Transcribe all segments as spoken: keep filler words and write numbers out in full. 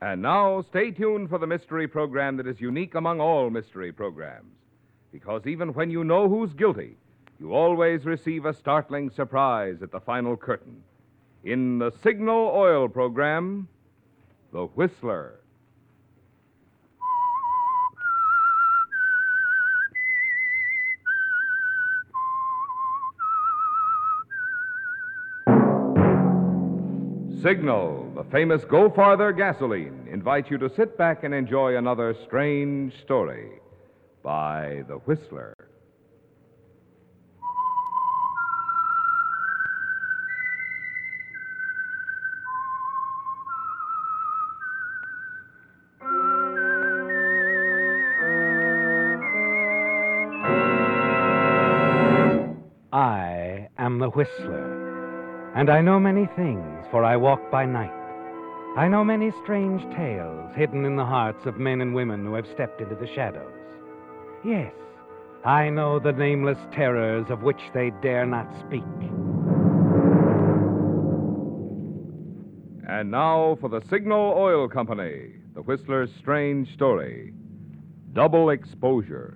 And now, stay tuned for the mystery program that is unique among all mystery programs. Because even when you know who's guilty, you always receive a startling surprise at the final curtain. In the Signal Oil program, The Whistler. Signal, the famous Go Farther gasoline, invites you to sit back and enjoy another strange story by The Whistler. I am the Whistler, and I know many things, for I walk by night. I know many strange tales hidden in the hearts of men and women who have stepped into the shadows. Yes, I know the nameless terrors of which they dare not speak. And now for the Signal Oil Company, The Whistler's strange story, Double Exposure.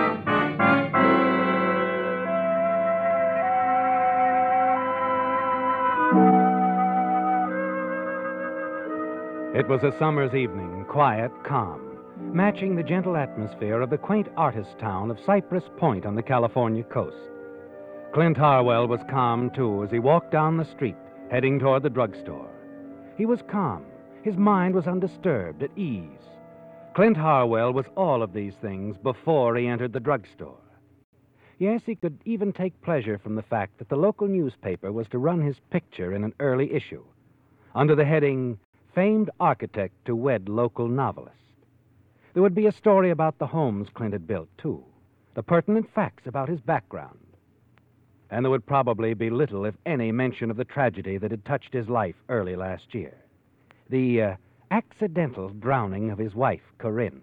It was a summer's evening, quiet, calm, matching the gentle atmosphere of the quaint artist town of Cypress Point on the California coast. Clint Harwell was calm, too, as he walked down the street, heading toward the drugstore. He was calm. His mind was undisturbed, at ease. Clint Harwell was all of these things before he entered the drugstore. Yes, he could even take pleasure from the fact that the local newspaper was to run his picture in an early issue, under the heading, Famed Architect to Wed Local Novelist. There would be a story about the homes Clint had built, too, the pertinent facts about his background. And there would probably be little, if any, mention of the tragedy that had touched his life early last year. The uh, accidental drowning of his wife, Corinne.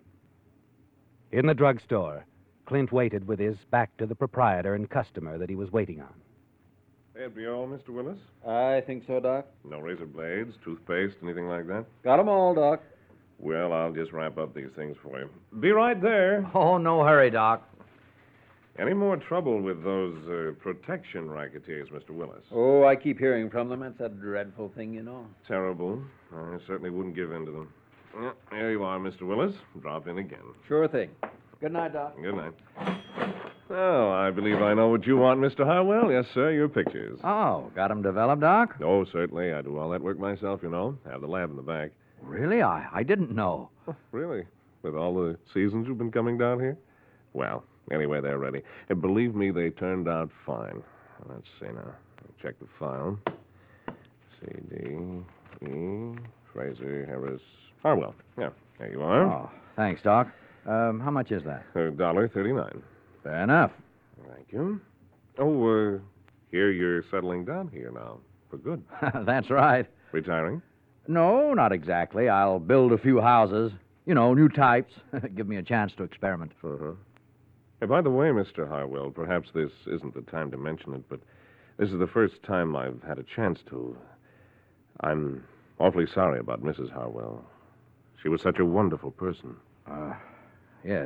In the drugstore, Clint waited with his back to the proprietor and customer that he was waiting on. That'd be all, Mister Willis? I think so, Doc. No razor blades, toothpaste, anything like that? Got 'em all, Doc. Well, I'll just wrap up these things for you. Be right there. Oh, no hurry, Doc. Any more trouble with those uh, protection racketeers, Mister Willis? Oh, I keep hearing from them. It's a dreadful thing, you know. Terrible. I certainly wouldn't give in to them. Yeah, there you are, Mister Willis. Drop in again. Sure thing. Good night, Doc. Good night. Oh, I believe I know what you want, Mister Harwell. Yes, sir, your pictures. Oh, got 'em developed, Doc? Oh, certainly. I do all that work myself, you know. Have the lab in the back. Really? I, I didn't know. Oh, really? With all the seasons you've been coming down here? Well, anyway, they're ready. And believe me, they turned out fine. Let's see now. Check the file. C, D, E, Fraser, Harris, Harwell. Yeah, there you are. Oh, thanks, Doc. Um, how much is that? A dollar thirty-nine. Fair enough. Thank you. Oh, uh, here you're settling down here now. For good. That's right. Retiring? No, not exactly. I'll build a few houses. You know, new types. Give me a chance to experiment. Uh-huh. Hey, by the way, Mister Harwell, perhaps this isn't the time to mention it, but this is the first time I've had a chance to. I'm awfully sorry about Missus Harwell. She was such a wonderful person. Uh, yes.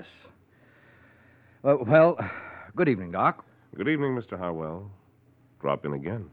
Uh, well, good evening, Doc. Good evening, Mister Harwell. Drop in again.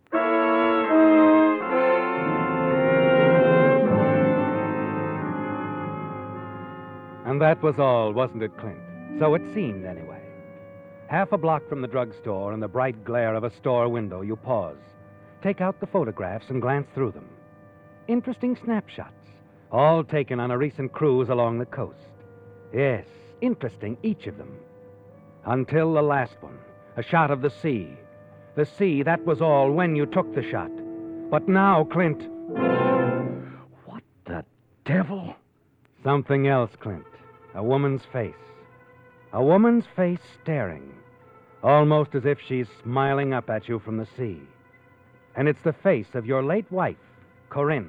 And that was all, wasn't it, Clint? So it seemed, anyway. Half a block from the drugstore, in the bright glare of a store window, you pause, take out the photographs, and glance through them. Interesting snapshots, all taken on a recent cruise along the coast. Yes, interesting, each of them. Until the last one, a shot of the sea. The sea, that was all when you took the shot. But now, Clint... What the devil? Something else, Clint. A woman's face. A woman's face staring, almost as if she's smiling up at you from the sea. And it's the face of your late wife, Corinne.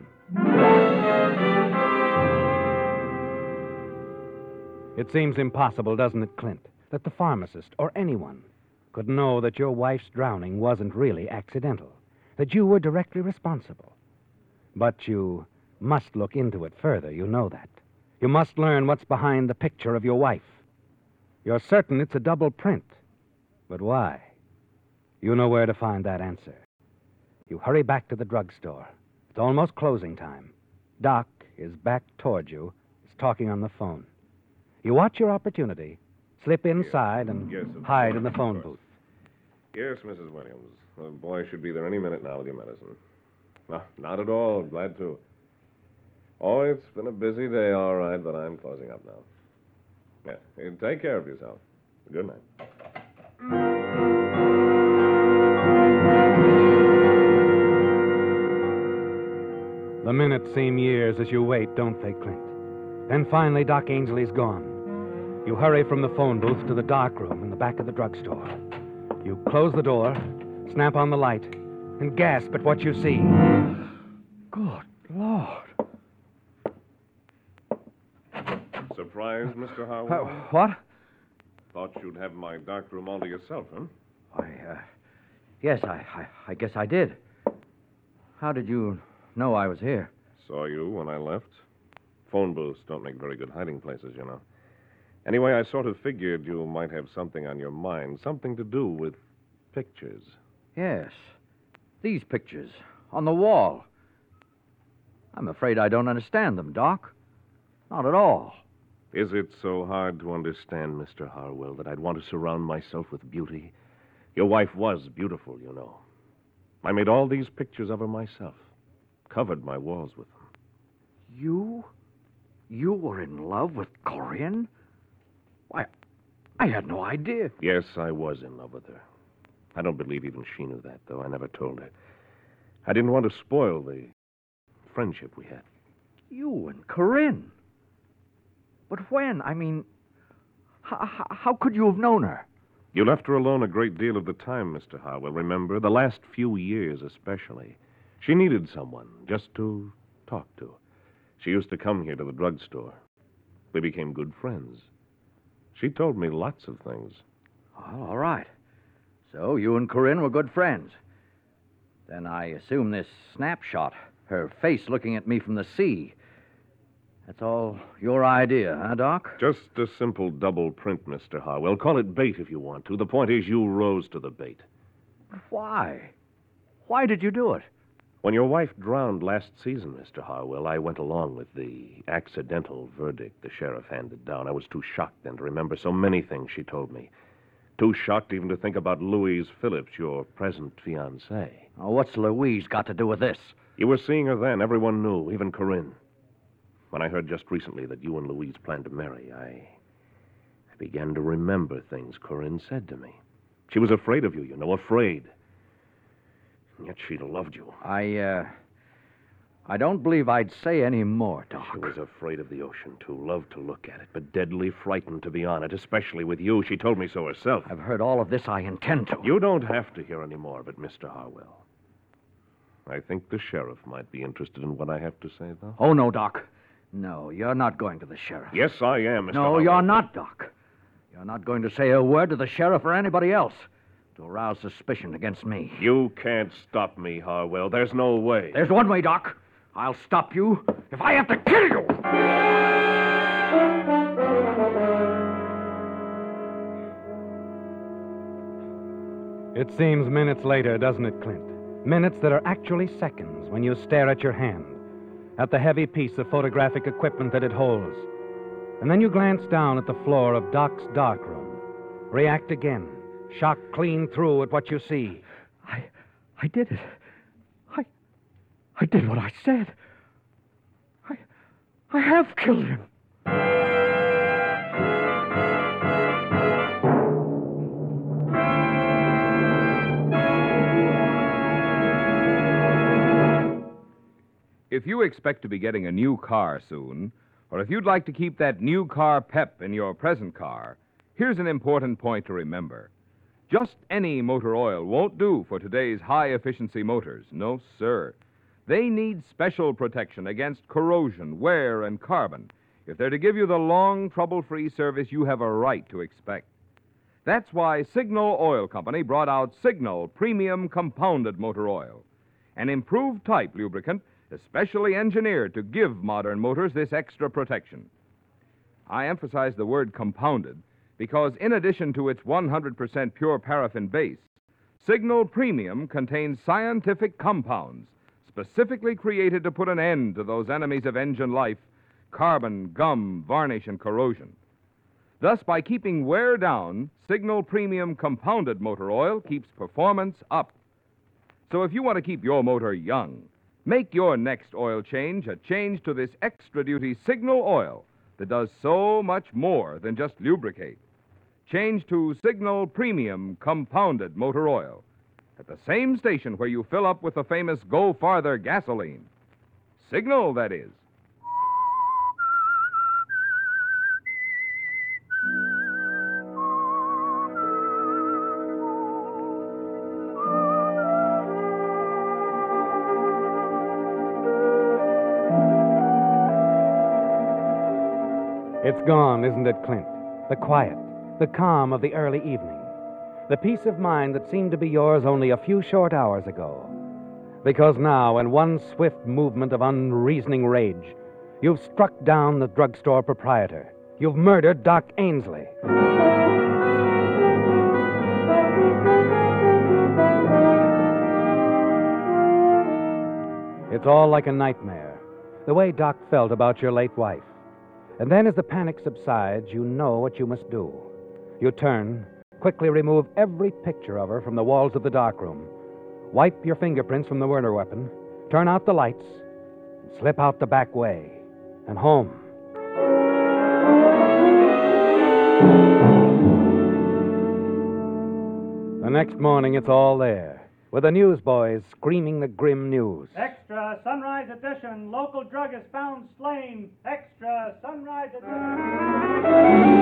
It seems impossible, doesn't it, Clint, that the pharmacist or anyone could know that your wife's drowning wasn't really accidental, that you were directly responsible. But you must look into it further. You know that. You must learn what's behind the picture of your wife. You're certain it's a double print. But why? You know where to find that answer. You hurry back to the drugstore. It's almost closing time. Doc is back toward you. He's talking on the phone. You watch your opportunity, slip inside, and Yes, of hide course, in the of phone course. booth. Yes, Missus Williams. The boy should be there any minute now with your medicine. No, not at all. Glad to. Oh, it's been a busy day, all right, but I'm closing up now. Yeah, you take care of yourself. Good night. The minutes seem years as you wait, don't they, Clint? Then finally, Doc Ainsley's gone. You hurry from the phone booth to the dark room in the back of the drugstore. You close the door, snap on the light, and gasp at what you see. Good Lord. Surprised, Mister Howard? Uh, what? Thought you'd have my dark room all to yourself, huh? I, uh, yes, I, I, I guess I did. How did you know I was here? Saw you when I left. Phone booths don't make very good hiding places, you know. Anyway, I sort of figured you might have something on your mind, something to do with pictures. Yes. These pictures on the wall. I'm afraid I don't understand them, Doc. Not at all. Is it so hard to understand, Mister Harwell, that I'd want to surround myself with beauty? Your wife was beautiful, you know. I made all these pictures of her myself, covered my walls with them. You? You were in love with Corinne? Why, I had no idea. Yes, I was in love with her. I don't believe even she knew that, though. I never told her. I didn't want to spoil the friendship we had. You and Corinne? But when? I mean, how, how could you have known her? You left her alone a great deal of the time, Mister Harwell, remember? The last few years, especially. She needed someone just to talk to. She used to come here to the drugstore. We became good friends. She told me lots of things. Oh, all right. So you and Corinne were good friends. Then I assume this snapshot, her face looking at me from the sea, that's all your idea, huh, Doc? Just a simple double print, Mister Harwell. Call it bait if you want to. The point is you rose to the bait. But why? Why did you do it? When your wife drowned last season, Mister Harwell, I went along with the accidental verdict the sheriff handed down. I was too shocked then to remember so many things she told me. Too shocked even to think about Louise Phillips, your present fiancée. Oh, what's Louise got to do with this? You were seeing her then. Everyone knew, even Corinne. When I heard just recently that you and Louise planned to marry, I... I began to remember things Corinne said to me. She was afraid of you, you know, afraid. And yet she'd loved you. I, uh... I don't believe I'd say any more, Doc. She was afraid of the ocean, too. Loved to look at it, but deadly frightened to be on it, especially with you. She told me so herself. I've heard all of this. I intend to. You don't have to hear any more of it, Mister Harwell. I think the sheriff might be interested in what I have to say, though. Oh, no, Doc. No, you're not going to the sheriff. Yes, I am, Mister No, Harwell. you're not, Doc. You're not going to say a word to the sheriff or anybody else to arouse suspicion against me. You can't stop me, Harwell. There's no way. There's one way, Doc. I'll stop you if I have to kill you. It seems minutes later, doesn't it, Clint? Minutes that are actually seconds when you stare at your hand, at the heavy piece of photographic equipment that it holds. And then you glance down at the floor of Doc's darkroom. React again, shocked clean through at what you see. I I did it. I I did what I said. I I have killed him. If you expect to be getting a new car soon, or if you'd like to keep that new car pep in your present car, here's an important point to remember. Just any motor oil won't do for today's high-efficiency motors. No, sir. They need special protection against corrosion, wear, and carbon if they're to give you the long, trouble-free service you have a right to expect. That's why Signal Oil Company brought out Signal Premium Compounded Motor Oil, an improved type lubricant especially engineered to give modern motors this extra protection. I emphasize the word compounded because, in addition to its one hundred percent pure paraffin base, Signal Premium contains scientific compounds specifically created to put an end to those enemies of engine life: carbon, gum, varnish, and corrosion. Thus, by keeping wear down, Signal Premium Compounded Motor Oil keeps performance up. So if you want to keep your motor young, make your next oil change a change to this extra-duty Signal oil that does so much more than just lubricate. Change to Signal Premium Compounded Motor Oil at the same station where you fill up with the famous Go Farther gasoline. Signal, that is. It's gone, isn't it, Clint? The quiet, the calm of the early evening. The peace of mind that seemed to be yours only a few short hours ago. Because now, in one swift movement of unreasoning rage, you've struck down the drugstore proprietor. You've murdered Doc Ainsley. It's all like a nightmare, the way Doc felt about your late wife. And then as the panic subsides, you know what you must do. You turn, quickly remove every picture of her from the walls of the darkroom, wipe your fingerprints from the murder weapon, turn out the lights, and slip out the back way and home. The next morning, it's all there, with the newsboys screaming the grim news. Extra Sunrise Edition. Local druggist found slain. Extra Sunrise Edition.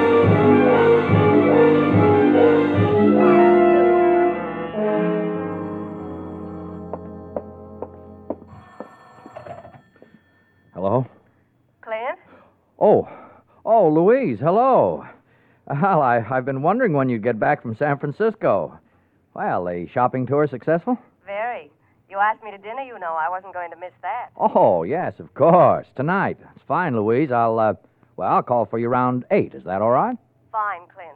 Hello? Clint? Oh, oh, Louise, hello. Well, I, I've been wondering when you'd get back from San Francisco. Well, the shopping tour successful? Very. You asked me to dinner, you know. I wasn't going to miss that. Oh, yes, of course. Tonight. It's fine, Louise. I'll, uh, well, I'll call for you around eight. Is that all right? Fine, Clint.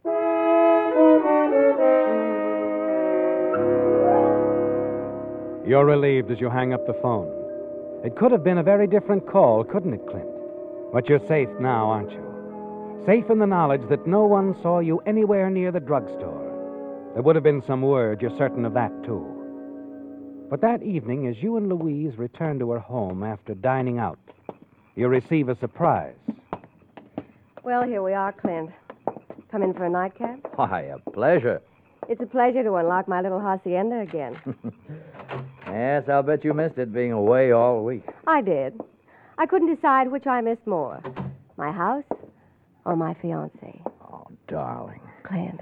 You're relieved as you hang up the phone. It could have been a very different call, couldn't it, Clint? But you're safe now, aren't you? Safe in the knowledge that no one saw you anywhere near the drugstore. There would have been some word, you're certain of that, too. But that evening, as you and Louise return to her home after dining out, you receive a surprise. Well, here we are, Clint. Come in for a nightcap? Why, a pleasure. It's a pleasure to unlock my little hacienda again. Yes, I'll bet you missed it being away all week. I did. I couldn't decide which I missed more, my house or my fiancé. Oh, darling. Clint.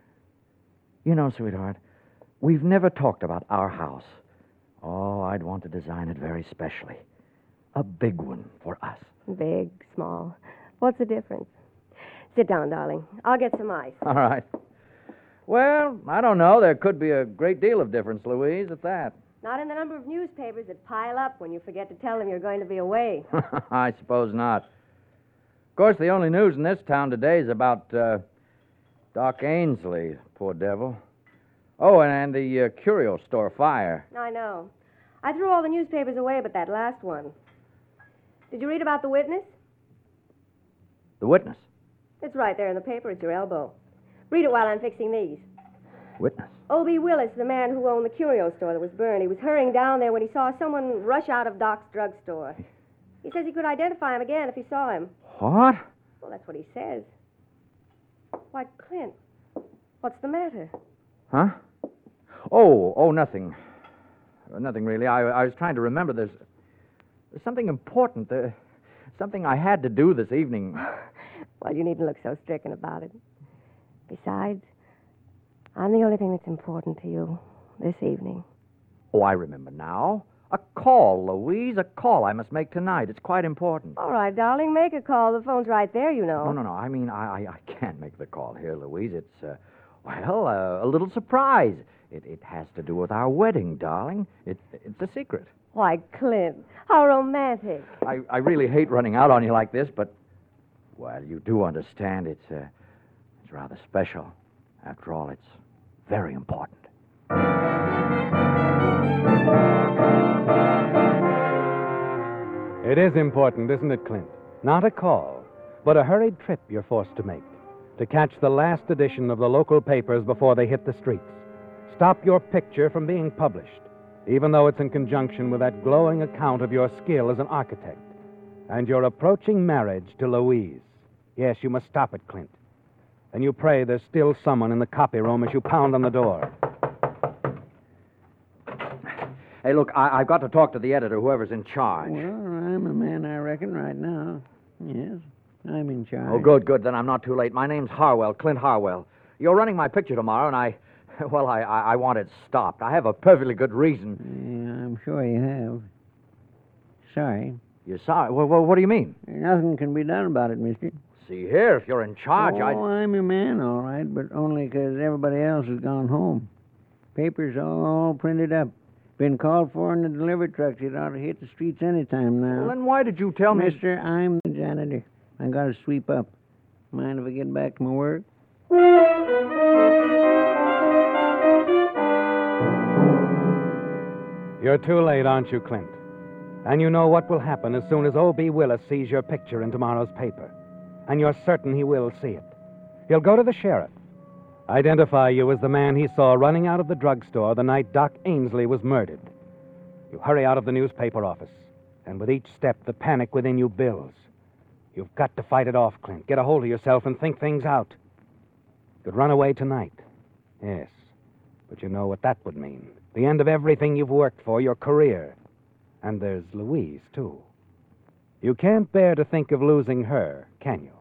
You know, sweetheart, we've never talked about our house. Oh, I'd want to design it very specially. A big one for us. Big, small. What's the difference? Sit down, darling. I'll get some ice. All right. Well, I don't know. There could be a great deal of difference, Louise, at that. Not in the number of newspapers that pile up when you forget to tell them you're going to be away. I suppose not. Of course, the only news in this town today is about uh, Doc Ainsley, poor devil. Oh, and, and the uh, curio store fire. I know. I threw all the newspapers away but that last one. Did you read about the witness? The witness? It's right there in the paper at your elbow. Read it while I'm fixing these. Witness? O B Willis, the man who owned the curio store that was burned, he was hurrying down there when he saw someone rush out of Doc's drugstore. He says he could identify him again if he saw him. What? Well, that's what he says. Why, Clint, what's the matter? Huh? Oh, oh, nothing. Uh, Nothing really. I, I was trying to remember. There's, there's something important. Uh, something I had to do this evening. Well, you needn't look so stricken about it. Besides, I'm the only thing that's important to you this evening. Oh, I remember now. A call, Louise. A call I must make tonight. It's quite important. All right, darling, make a call. The phone's right there, you know. No, no, no. I mean, I, I, I can't make the call here, Louise. It's, uh, well, uh, a little surprise. It, it has to do with our wedding, darling. It, it's a secret. Why, Clint, how romantic. I, I really hate running out on you like this, but, well, you do understand it's, uh, it's rather special. After all, it's very important. It is important, isn't it, Clint? Not a call, but a hurried trip you're forced to make to catch the last edition of the local papers before they hit the streets. Stop your picture from being published, even though it's in conjunction with that glowing account of your skill as an architect and your approaching marriage to Louise. Yes, you must stop it, Clint. And you pray there's still someone in the copy room as you pound on the door. Hey, look, I, I've got to talk to the editor, whoever's in charge. Well, I'm a man, I reckon, right now. Yes, I'm in charge. Oh, good, good. Then I'm not too late. My name's Harwell, Clint Harwell. You're running my picture tomorrow, and I, well, I, I, I want it stopped. I have a perfectly good reason. Yeah, I'm sure you have. Sorry. You're sorry? Well, well, what do you mean? Nothing can be done about it, mister. See here, if you're in charge, oh, I... I'm your man, all right, but only 'cause everybody else has gone home. Papers all printed up. Been called for in the delivery trucks. It ought to hit the streets any time now. Well, then why did you tell me... Mister, I'm the janitor. I got to sweep up. Mind if I get back to my work? You're too late, aren't you, Clint? And you know what will happen as soon as O B. Willis sees your picture in tomorrow's paper. And you're certain he will see it. He'll go to the sheriff, identify you as the man he saw running out of the drugstore the night Doc Ainsley was murdered. You hurry out of the newspaper office, and with each step, the panic within you builds. You've got to fight it off, Clint. Get a hold of yourself and think things out. You could run away tonight. Yes, but you know what that would mean. The end of everything you've worked for, your career. And there's Louise, too. You can't bear to think of losing her, can you?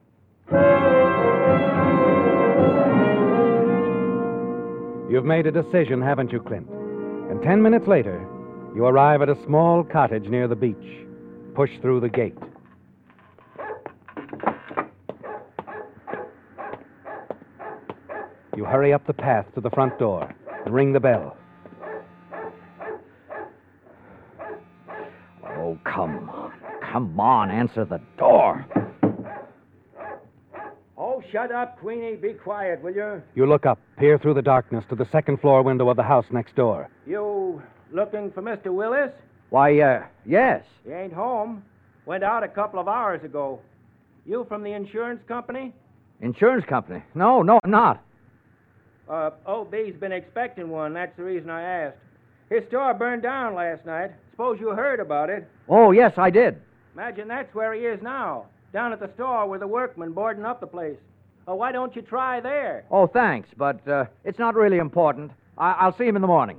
You've made a decision, haven't you, Clint? And ten minutes later, you arrive at a small cottage near the beach. Push through the gate. You hurry up the path to the front door and ring the bell. Oh, come on. Come on, answer the door. Oh, shut up, Queenie. Be quiet, will you? You look up, peer through the darkness to the second floor window of the house next door. You looking for Mister Willis? Why, uh, yes. He ain't home. Went out a couple of hours ago. You from the insurance company? Insurance company? No, no, I'm not. Uh, O B's been expecting one. That's the reason I asked. His store burned down last night. Suppose you heard about it. Oh, yes, I did. Imagine that's where he is now. Down at the store with the workmen boarding up the place. Oh, why don't you try there? Oh, thanks, but uh, it's not really important. I- I'll see him in the morning.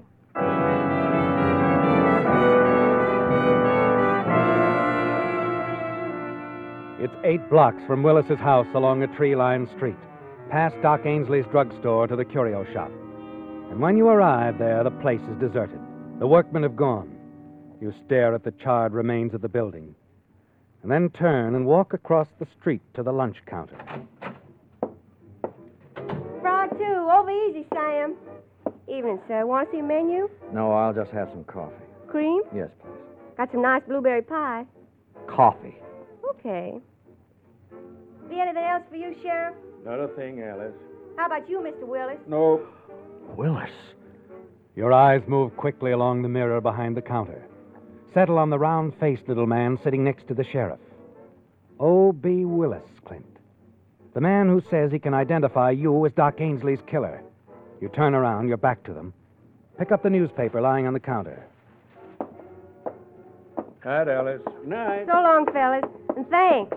It's eight blocks from Willis's house along a tree-lined street, past Doc Ainsley's drugstore to the curio shop. And when you arrive there, the place is deserted. The workmen have gone. You stare at the charred remains of the building, and then turn and walk across the street to the lunch counter. Frog two. Over easy, Sam. Evening, sir. Want to see a menu? No, I'll just have some coffee. Cream? Yes, please. Got some nice blueberry pie. Coffee. Okay. Be anything else for you, Sheriff? Not a thing, Alice. How about you, Mister Willis? No. Willis. Your eyes move quickly along the mirror behind the counter, settle on the round-faced little man sitting next to the sheriff. O B. Willis, Clint. The man who says he can identify you as Doc Ainsley's killer. You turn around, your back to them. Pick up the newspaper lying on the counter. Night, Alice. Good night. So long, fellas. And thanks.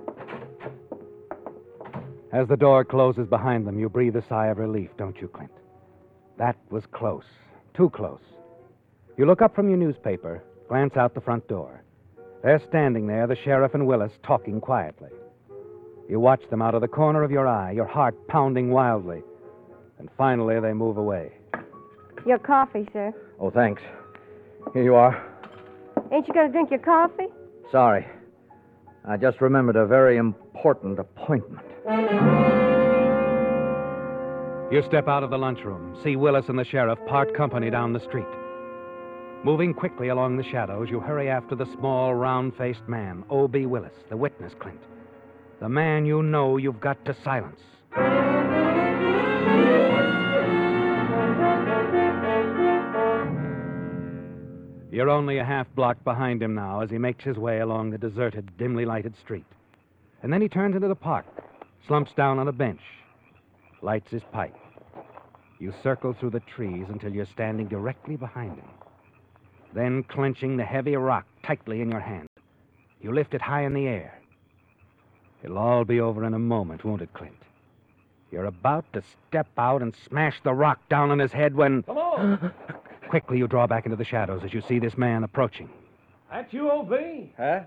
As the door closes behind them, you breathe a sigh of relief, don't you, Clint? That was close. Too close. You look up from your newspaper, glance out the front door. They're standing there, the sheriff and Willis, talking quietly. You watch them out of the corner of your eye, your heart pounding wildly. And finally, they move away. Your coffee, sir. Oh, thanks. Here you are. Ain't you going to drink your coffee? Sorry. I just remembered a very important appointment. You step out of the lunchroom, see Willis and the sheriff part company down the street. Moving quickly along the shadows, you hurry after the small, round-faced man, O B. Willis, the witness, Clint. The man you know you've got to silence. You're only a half block behind him now as he makes his way along the deserted, dimly lighted street. And then he turns into the park, slumps down on a bench, lights his pipe. You circle through the trees until you're standing directly behind him. Then, clenching the heavy rock tightly in your hand, you lift it high in the air. It'll all be over in a moment, won't it, Clint? You're about to step out and smash the rock down on his head when... Come on! Quickly, you draw back into the shadows as you see this man approaching. That's you, O B? Huh?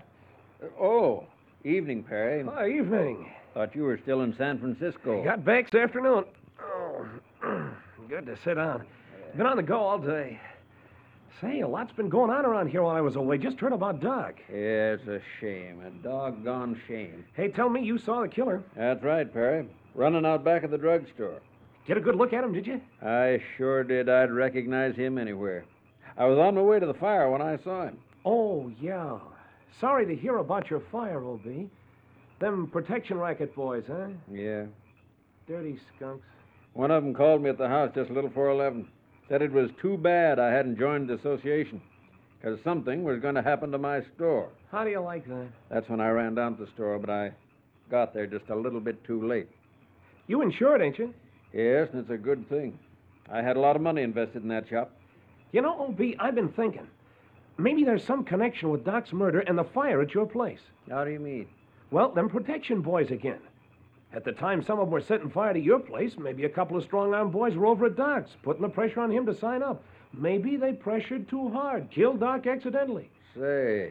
Oh, evening, Perry. Oh, evening. Thought you were still in San Francisco. Got back this afternoon. Oh, good to sit down. Been on the go all day. Say, a lot's been going on around here while I was away. Just heard about Doc. Yeah, it's a shame. A doggone shame. Hey, tell me you saw the killer. That's right, Perry. Running out back of the drugstore. Get a good look at him, did you? I sure did. I'd recognize him anywhere. I was on my way to the fire when I saw him. Oh, yeah. Sorry to hear about your fire, O B. Them protection racket boys, huh? Yeah. Dirty skunks. One of them called me at the house just a little before eleven. Said it was too bad I hadn't joined the association, because something was going to happen to my store. How do you like that? That's when I ran down to the store, but I got there just a little bit too late. You insured, ain't you? Yes, and it's a good thing. I had a lot of money invested in that shop. You know, O B, I've been thinking. Maybe there's some connection with Doc's murder and the fire at your place. How do you mean? Well, them protection boys again. At the time some of them were setting fire to your place, maybe a couple of strong-arm boys were over at Doc's, putting the pressure on him to sign up. Maybe they pressured too hard, killed Doc accidentally. Say,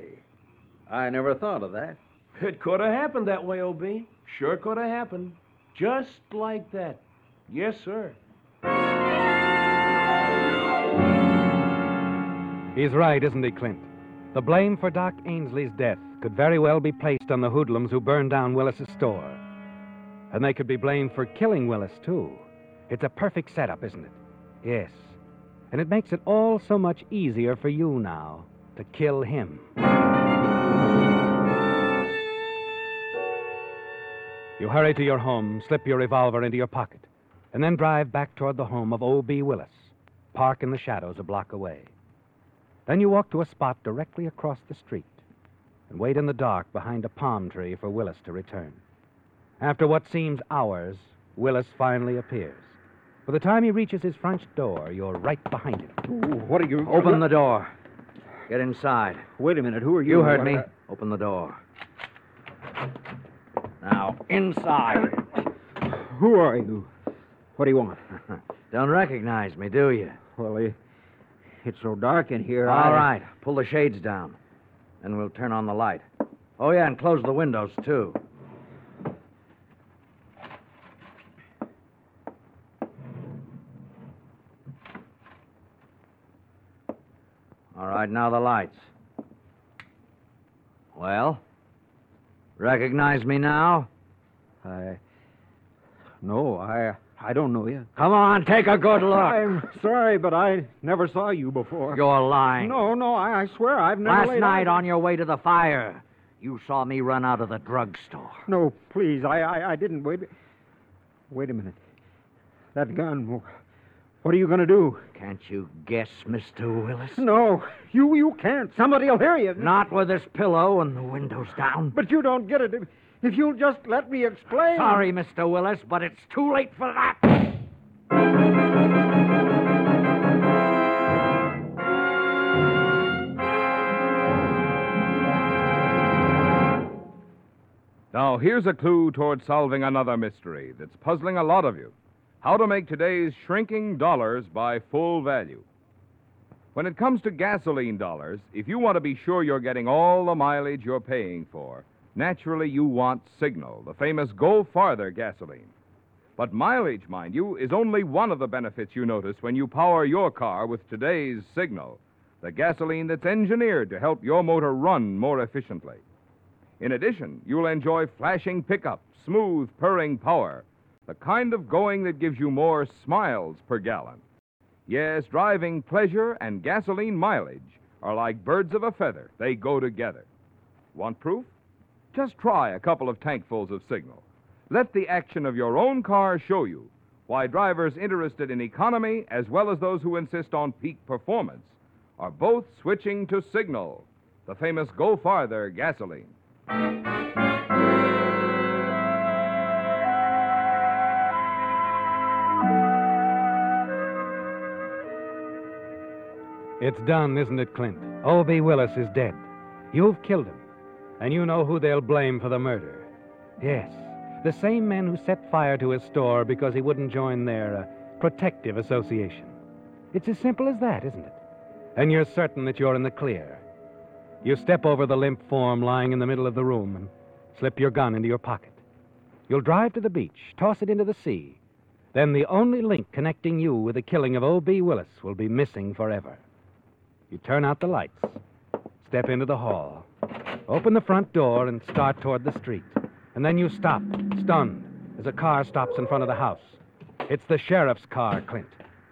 I never thought of that. It could have happened that way, O B. Sure could have happened. Just like that. Yes, sir. He's right, isn't he, Clint? The blame for Doc Ainsley's death could very well be placed on the hoodlums who burned down Willis's store. And they could be blamed for killing Willis, too. It's a perfect setup, isn't it? Yes. And it makes it all so much easier for you now to kill him. You hurry to your home, slip your revolver into your pocket, and then drive back toward the home of O B. Willis, park in the shadows a block away. Then you walk to a spot directly across the street and wait in the dark behind a palm tree for Willis to return. After what seems hours, Willis finally appears. By the time he reaches his front door, you're right behind him. Ooh, what are you... Open the door. Get inside. Wait a minute. Who are you? You heard me. Open the door. Now, inside. Who are you? What do you want? Don't recognize me, do you? Well, it, it's so dark in here. All I... right. Pull the shades down. Then we'll turn on the light. Oh, yeah, and close the windows, too. All right, now the lights. Well? Recognize me now? I... No, I... I don't know you. Come on, take a good look. I'm sorry, but I never saw you before. You're lying. No, no, I, I swear I've never Last laid night eyes- on your way to the fire, you saw me run out of the drugstore. No, please, I, I, I didn't. Wait... Wait a minute. That gun... What are you going to do? Can't you guess, Mister Willis? No, you you can't. Somebody will hear you. Not with this pillow and the windows down. But you don't get it. If, if you'll just let me explain. Sorry, Mister Willis, but it's too late for that. Now, here's a clue toward solving another mystery that's puzzling a lot of you. How to make today's shrinking dollars by full value. When it comes to gasoline dollars, if you want to be sure you're getting all the mileage you're paying for, naturally you want Signal, the famous Go Farther gasoline. But mileage, mind you, is only one of the benefits you notice when you power your car with today's Signal, the gasoline that's engineered to help your motor run more efficiently. In addition, you'll enjoy flashing pickup, smooth, purring power, the kind of going that gives you more smiles per gallon. Yes, driving pleasure and gasoline mileage are like birds of a feather. They go together. Want proof? Just try a couple of tankfuls of Signal. Let the action of your own car show you why drivers interested in economy, as well as those who insist on peak performance, are both switching to Signal, the famous Go Farther gasoline. It's done, isn't it, Clint? O B. Willis is dead. You've killed him. And you know who they'll blame for the murder. Yes, the same men who set fire to his store because he wouldn't join their uh, protective association. It's as simple as that, isn't it? And you're certain that you're in the clear. You step over the limp form lying in the middle of the room and slip your gun into your pocket. You'll drive to the beach, toss it into the sea. Then the only link connecting you with the killing of O B. Willis will be missing forever. You turn out the lights, step into the hall, open the front door, and start toward the street. And then you stop, stunned, as a car stops in front of the house. It's the sheriff's car, Clint.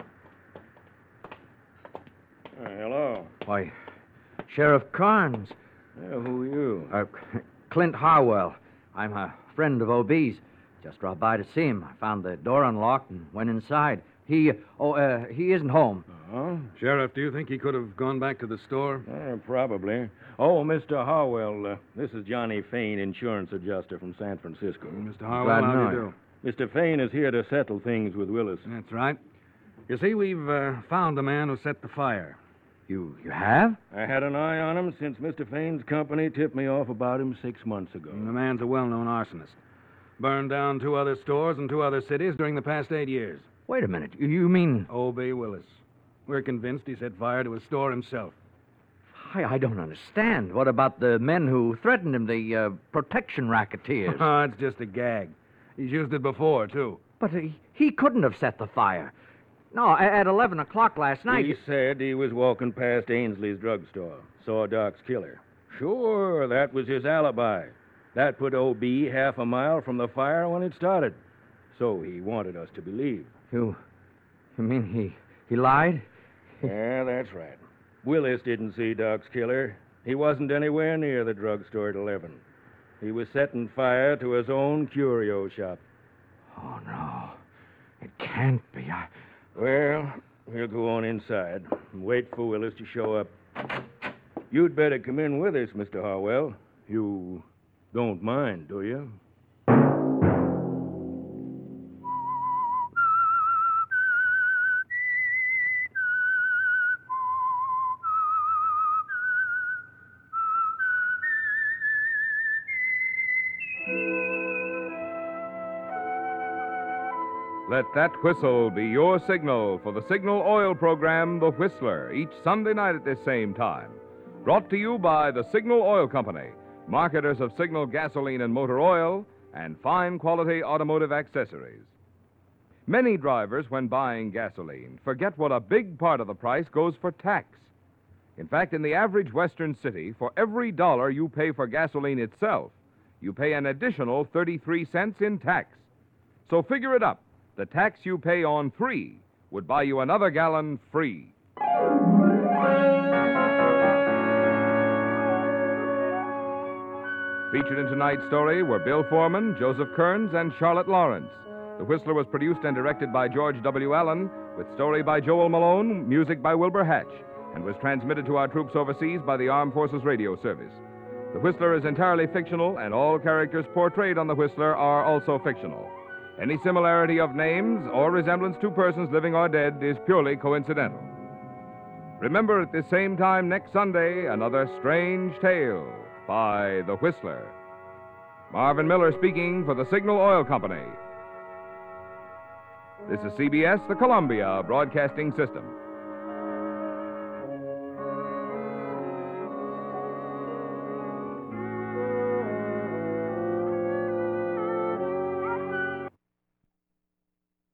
Uh, hello. Why, Sheriff Carnes. Yeah, who are you? Uh, Clint Harwell. I'm a friend of O B's. Just dropped by to see him. I found the door unlocked and went inside. He, oh, uh, he isn't home. Oh? Sheriff, do you think he could have gone back to the store? Uh, probably. Oh, Mister Harwell, uh, this is Johnny Fain, insurance adjuster from San Francisco. Mister Glad Harwell, to how know do you you. do? Mister Fain is here to settle things with Willis. That's right. You see, we've uh, found the man who set the fire. You, you have? I had an eye on him since Mister Fain's company tipped me off about him six months ago. The man's a well-known arsonist. Burned down two other stores in two other cities during the past eight years. Wait a minute. You, you mean... O B. Willis. We're convinced he set fire to his store himself. I, I don't understand. What about the men who threatened him, the uh, protection racketeers? Oh, it's just a gag. He's used it before, too. But he, he couldn't have set the fire. No, a- at eleven o'clock last night... He said he was walking past Ainsley's drugstore, saw Doc's killer. Sure, that was his alibi. That put O B half a mile from the fire when it started. So he wanted us to believe. You... You mean he... he lied? Yeah, that's right. Willis didn't see Doc's killer. He wasn't anywhere near the drugstore at eleven. He was setting fire to his own curio shop. Oh, no. It can't be. I... Well, we'll go on inside and wait for Willis to show up. You'd better come in with us, Mister Harwell. You don't mind, do you? Let that whistle be your signal for the Signal Oil program, The Whistler, each Sunday night at this same time. Brought to you by the Signal Oil Company, marketers of Signal gasoline and motor oil, and fine quality automotive accessories. Many drivers, when buying gasoline, forget what a big part of the price goes for tax. In fact, in the average Western city, for every dollar you pay for gasoline itself, you pay an additional thirty-three cents in tax. So figure it up. The tax you pay on three would buy you another gallon free. Featured in tonight's story were Bill Foreman, Joseph Kearns, and Charlotte Lawrence. The Whistler was produced and directed by George W. Allen, with story by Joel Malone, music by Wilbur Hatch, and was transmitted to our troops overseas by the Armed Forces Radio Service. The Whistler is entirely fictional, and all characters portrayed on The Whistler are also fictional. Any similarity of names or resemblance to persons living or dead is purely coincidental. Remember, at this same time next Sunday, another strange tale by The Whistler. Marvin Miller speaking for the Signal Oil Company. This is C B S, the Columbia Broadcasting System.